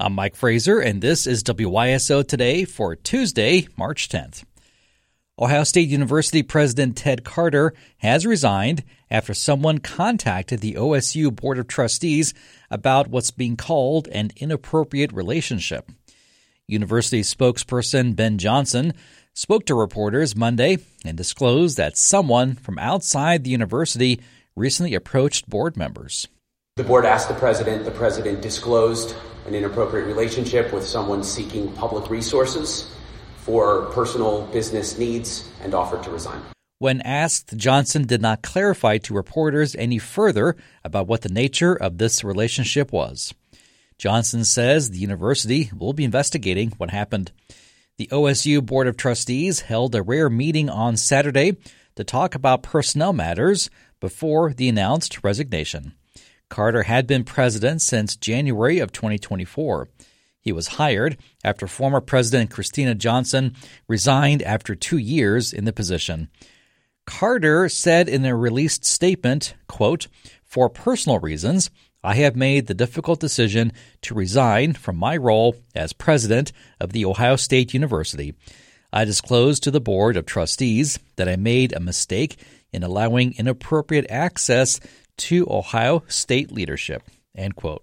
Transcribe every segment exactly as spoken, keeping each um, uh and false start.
I'm Mike Fraser, and this is W Y S O Today for Tuesday, March tenth. Ohio State University President Ted Carter has resigned after someone contacted the O S U Board of Trustees about what's being called an inappropriate relationship. University spokesperson Ben Johnson spoke to reporters Monday and disclosed that someone from outside the university recently approached board members. The board asked the president, the president disclosed an inappropriate relationship with someone seeking public resources for personal business needs and offered to resign. When asked, Johnson did not clarify to reporters any further about what the nature of this relationship was. Johnson says the university will be investigating what happened. The O S U Board of Trustees held a rare meeting on Saturday to talk about personnel matters before the announced resignation. Carter had been president since January of twenty twenty-four. He was hired after former President Christina Johnson resigned after two years in the position. Carter said in a released statement, quote, "For personal reasons, I have made the difficult decision to resign from my role as president of the Ohio State University. I disclosed to the Board of Trustees that I made a mistake in allowing inappropriate access to Ohio State leadership," end quote.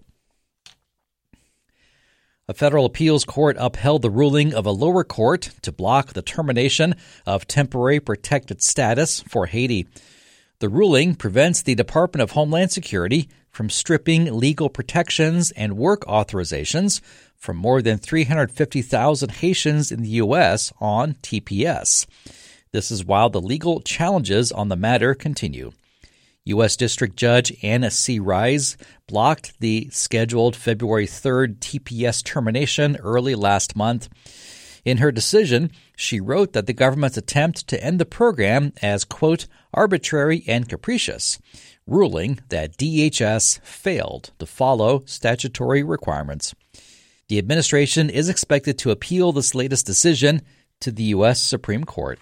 A federal appeals court upheld the ruling of a lower court to block the termination of temporary protected status for Haiti. The ruling prevents the Department of Homeland Security from stripping legal protections and work authorizations from more than three hundred fifty thousand Haitians in the U S on T P S. This is while the legal challenges on the matter continue. U S. District Judge Anna C. Rise blocked the scheduled February third T P S termination early last month. In her decision, she wrote that the government's attempt to end the program as, quote, arbitrary and capricious, ruling that D H S failed to follow statutory requirements. The administration is expected to appeal this latest decision to the U S. Supreme Court.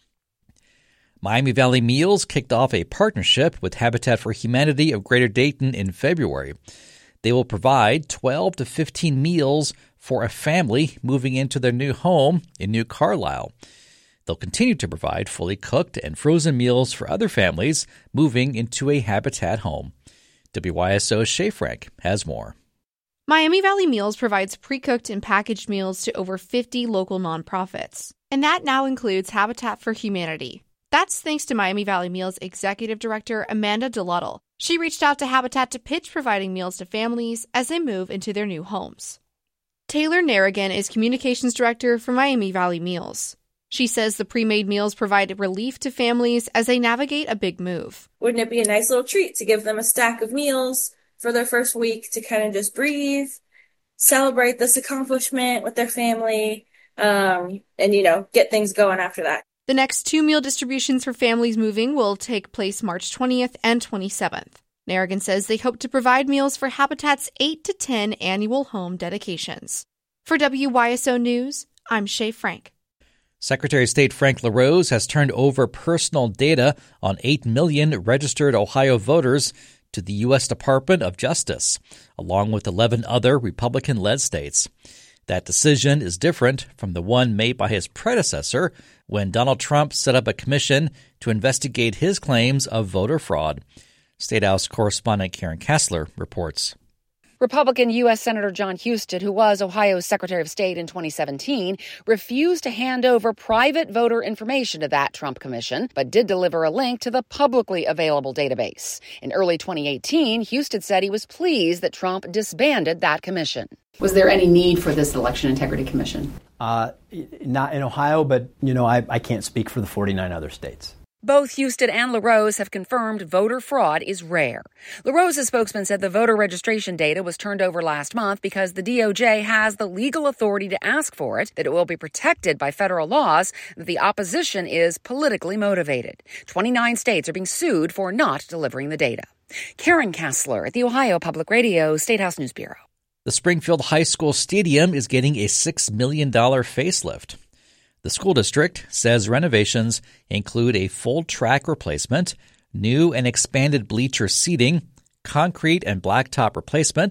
Miami Valley Meals kicked off a partnership with Habitat for Humanity of Greater Dayton in February. They will provide twelve to fifteen meals for a family moving into their new home in New Carlisle. They'll continue to provide fully cooked and frozen meals for other families moving into a Habitat home. W Y S O's Shay Frank has more. Miami Valley Meals provides pre-cooked and packaged meals to over fifty local nonprofits, and that now includes Habitat for Humanity. That's thanks to Miami Valley Meals Executive Director Amanda DeLuttle. She reached out to Habitat to pitch providing meals to families as they move into their new homes. Taylor Narrigan is Communications Director for Miami Valley Meals. She says the pre-made meals provide relief to families as they navigate a big move. Wouldn't it be a nice little treat to give them a stack of meals for their first week to kind of just breathe, celebrate this accomplishment with their family, um, and, you know, get things going after that. The next two meal distributions for families moving will take place March twentieth and twenty-seventh. Narrigan says they hope to provide meals for Habitat's eight to ten annual home dedications. For W Y S O News, I'm Shay Frank. Secretary of State Frank LaRose has turned over personal data on eight million registered Ohio voters to the U S. Department of Justice, along with eleven other Republican-led states. That decision is different from the one made by his predecessor when Donald Trump set up a commission to investigate his claims of voter fraud. State House correspondent Karen Kassler reports. Republican U S. Senator John Husted, who was Ohio's Secretary of State in twenty seventeen, refused to hand over private voter information to that Trump commission, but did deliver a link to the publicly available database. In early twenty eighteen, Husted said he was pleased that Trump disbanded that commission. Was there any need for this Election Integrity Commission? Uh, not in Ohio, but, you know, I, I can't speak for the forty-nine other states. Both Husted and LaRose have confirmed voter fraud is rare. LaRose's spokesman said the voter registration data was turned over last month because the D O J has the legal authority to ask for it, that it will be protected by federal laws, that the opposition is politically motivated. twenty-nine states are being sued for not delivering the data. Karen Kassler at the Ohio Public Radio State House News Bureau. The Springfield High School Stadium is getting a six million dollars facelift. The school district says renovations include a full track replacement, new and expanded bleacher seating, concrete and blacktop replacement,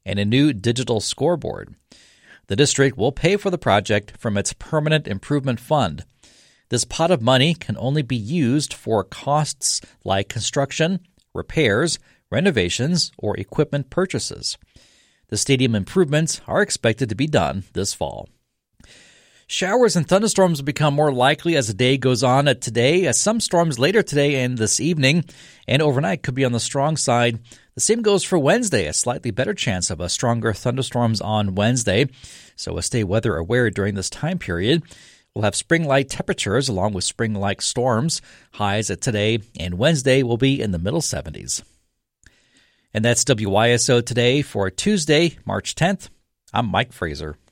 and a new digital scoreboard. The district will pay for the project from its Permanent Improvement Fund. This pot of money can only be used for costs like construction, repairs, renovations, or equipment purchases. The stadium improvements are expected to be done this fall. Showers and thunderstorms will become more likely as the day goes on today, as some storms later today and this evening and overnight could be on the strong side. The same goes for Wednesday, a slightly better chance of a stronger thunderstorms on Wednesday, so stay weather aware during this time period. We'll have spring-like temperatures along with spring-like storms. Highs at today and Wednesday will be in the middle seventies. And that's W Y S O Today for Tuesday, March tenth. I'm Mike Fraser.